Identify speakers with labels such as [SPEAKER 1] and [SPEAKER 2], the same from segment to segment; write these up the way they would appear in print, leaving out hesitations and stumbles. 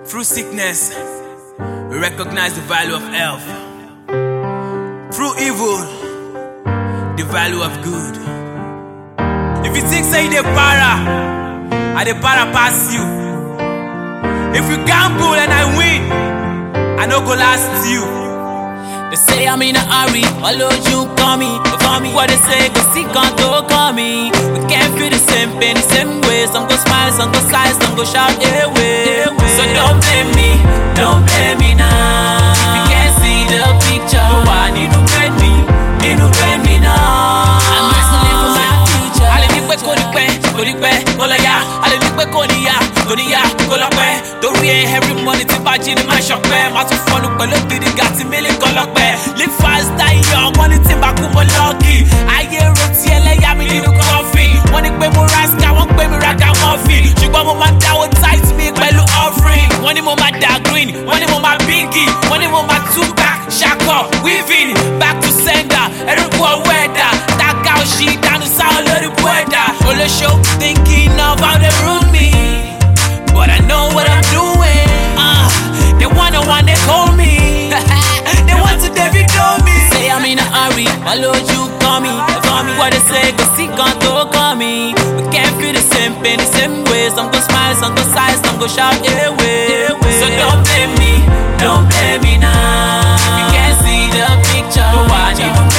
[SPEAKER 1] Through sickness, we recognize the value of health. Through evil, the value of good. If you think say they para, I they para pass you. If you gamble and I win, I no go last you.
[SPEAKER 2] They say I'm in a hurry, although you call me. What they say, go see, can't go call me. We can't feel the same pain, the same way. Some go smile, some go sigh, some go shout, away. So don't blame me now. If you can't see the picture, why need to blame me now? I'm wrestling for my future. I live with every morning to buy in my shop. My two phone up, look to the gas, a million color. Live fast, die young, money to back up lucky. I hear Rotiella, I mean, little coffee. One pay more rascal, one pay me raka coffee. She got my down tight to me, by look offering. One more my dark green, one more my pinky, one more my two back, shaka, weaving, back to sender, every poor weather. That cow she down the sound of the weather. All the show thinking of how they ruin me. But I know what I'm doing. They wanna they call me. They want to David know me. Say I'm in a hurry, although you call me. What they say, go see, can't go call me. We can't feel the same pain, the same way. Some go smile, some go sigh, some go shout, away. So don't blame me now. You can't see the picture, why need to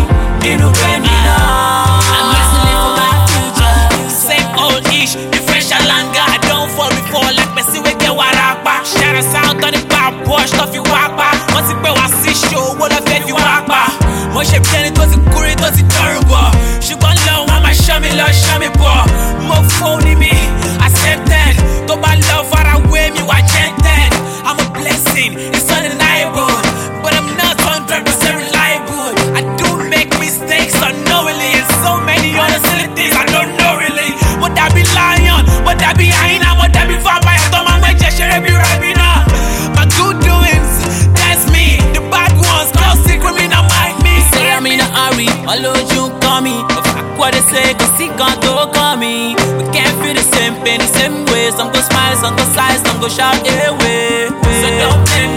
[SPEAKER 2] blame me now? I'm wrestling for my future. Same old ish, the fresh alanga. I don't fall before like Messi we get warapa. Shout us out on the bar, push off you wapa. Once you pay was see show, what I fed you wapa. Moi j'ai bien et toi c'est cool et toi c'est terrible. J'suis bon là, mama show me boy. More phone me, accepted. To my love far away, me watch gentle. I'm a blessing, it's undeniable. But I'm not 100% reliable. I do make mistakes unknowingly. And so many other silly things I don't know really. Would I be lion? Would I be hyena? Would I be vampire? Don't mind my gesture, be right now. My good doings, that's me. The bad ones, girl secret me not mind me. Say I'm in a hurry, although you call me. What they say, go see, can't go call me. We can't feel the same pain, the same way. Some go smile, some go sigh, some go shout, away. So don't blame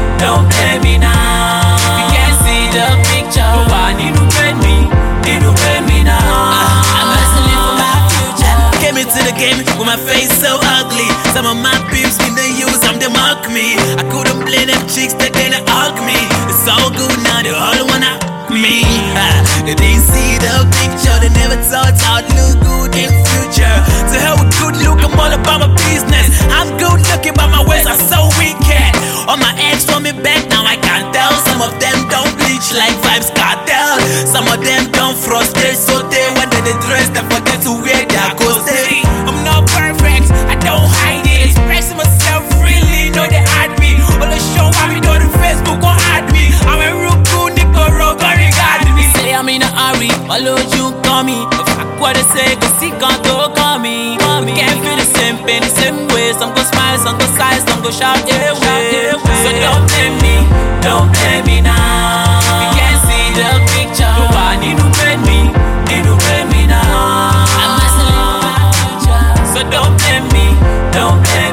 [SPEAKER 2] me now. If you can't see the picture, why need to blame me now? I'm wrestling for my future.
[SPEAKER 1] Came into the game with my face so ugly. Some of my peeps in the use, they mock me. I couldn't blame them chicks that they hug me. It's all good now, they all wanna me. They didn't see the picture, they never thought I'd look good in future. To hell with good look, I'm all about my business. I'm good looking, but my ways are so wicked. All my ex want me back, now I can't tell. Some of them don't bleach like Vibes Cartel. Some of them don't frustrate, so they when they dress, they forget to wear their costume. I'm not perfect, I don't hide it. Expressing myself freely, know they hide me. All the show I me go to Facebook, gon' hide me. I'm a real cool nigga, regard me.
[SPEAKER 2] Say I'm in a hurry, although you call me. What they say, go see, can't go call me. Can't feel the same pain, the same way. Some go smile, some go sigh, some go shout, away. So don't blame me now. You can't see the picture, why need to blame me now? I'm wrestling for my future. So don't blame me